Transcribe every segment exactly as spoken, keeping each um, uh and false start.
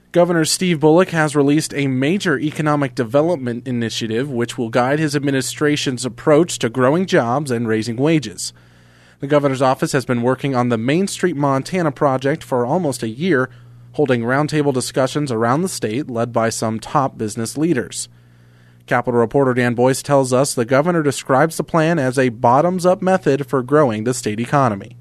Governor Steve Bullock has released a major economic development initiative which will guide his administration's approach to growing jobs and raising wages. The governor's office has been working on the Main Street Montana project for almost a year, holding roundtable discussions around the state led by some top business leaders. Capitol reporter Dan Boyce tells us the governor describes the plan as a bottoms-up method for growing the state economy.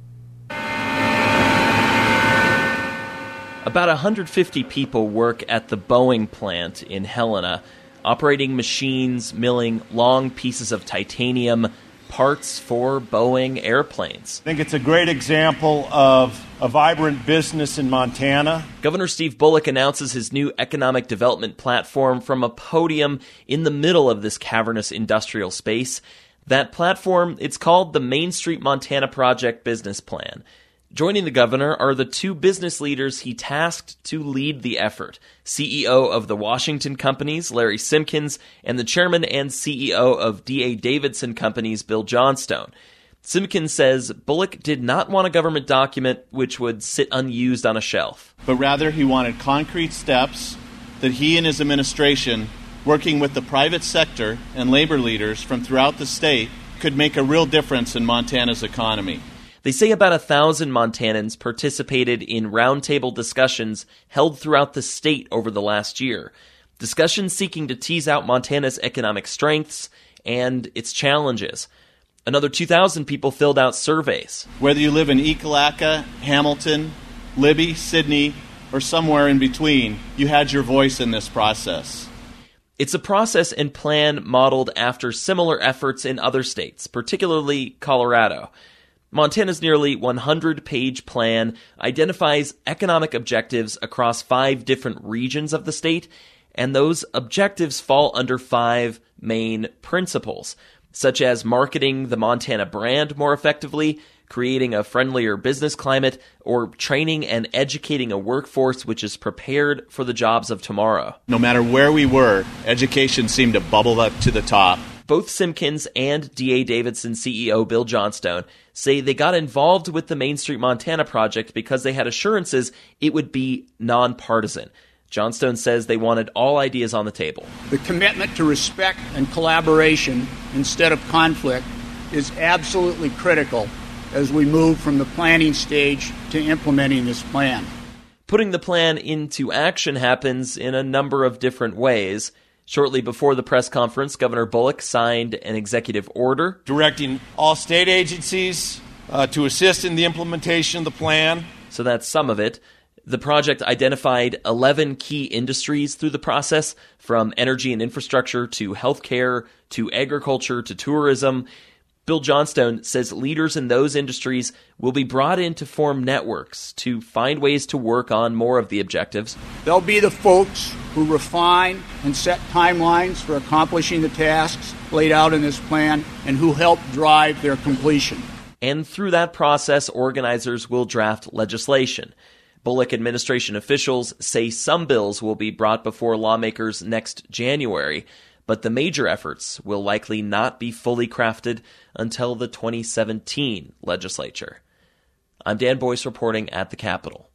About one hundred fifty people work at the Boeing plant in Helena, operating machines, milling long pieces of titanium, parts for Boeing airplanes. I think it's a great example of a vibrant business in Montana. Governor Steve Bullock announces his new economic development platform from a podium in the middle of this cavernous industrial space. That platform, it's called the Main Street Montana Project Business Plan. Joining the governor are the two business leaders he tasked to lead the effort, C E O of the Washington Companies, Larry Simkins, and the chairman and C E O of D A Davidson Companies, Bill Johnstone. Simkins says Bullock did not want a government document which would sit unused on a shelf. But rather he wanted concrete steps that he and his administration, working with the private sector and labor leaders from throughout the state, could make a real difference in Montana's economy. They say about a thousand Montanans participated in roundtable discussions held throughout the state over the last year. Discussions seeking to tease out Montana's economic strengths and its challenges. Another two thousand people filled out surveys. Whether you live in Ekalaka, Hamilton, Libby, Sydney, or somewhere in between, you had your voice in this process. It's a process and plan modeled after similar efforts in other states, particularly Colorado. Montana's nearly one hundred page plan identifies economic objectives across five different regions of the state, and those objectives fall under five main principles, such as marketing the Montana brand more effectively, creating a friendlier business climate, or training and educating a workforce which is prepared for the jobs of tomorrow. No matter where we were, education seemed to bubble up to the top. Both Simkins and D A Davidson C E O Bill Johnstone say they got involved with the Main Street Montana project because they had assurances it would be nonpartisan. Johnstone says they wanted all ideas on the table. The commitment to respect and collaboration instead of conflict is absolutely critical as we move from the planning stage to implementing this plan. Putting the plan into action happens in a number of different ways. Shortly before the press conference, Governor Bullock signed an executive order directing all state agencies uh, to assist in the implementation of the plan. So that's some of it. The project identified eleven key industries through the process, from energy and infrastructure to healthcare to agriculture to tourism. Bill Johnstone says leaders in those industries will be brought in to form networks to find ways to work on more of the objectives. They'll be the folks who refine and set timelines for accomplishing the tasks laid out in this plan and who help drive their completion. And through that process, organizers will draft legislation. Bullock administration officials say some bills will be brought before lawmakers next January, but the major efforts will likely not be fully crafted until the twenty seventeen legislature. I'm Dan Boyce reporting at the Capitol.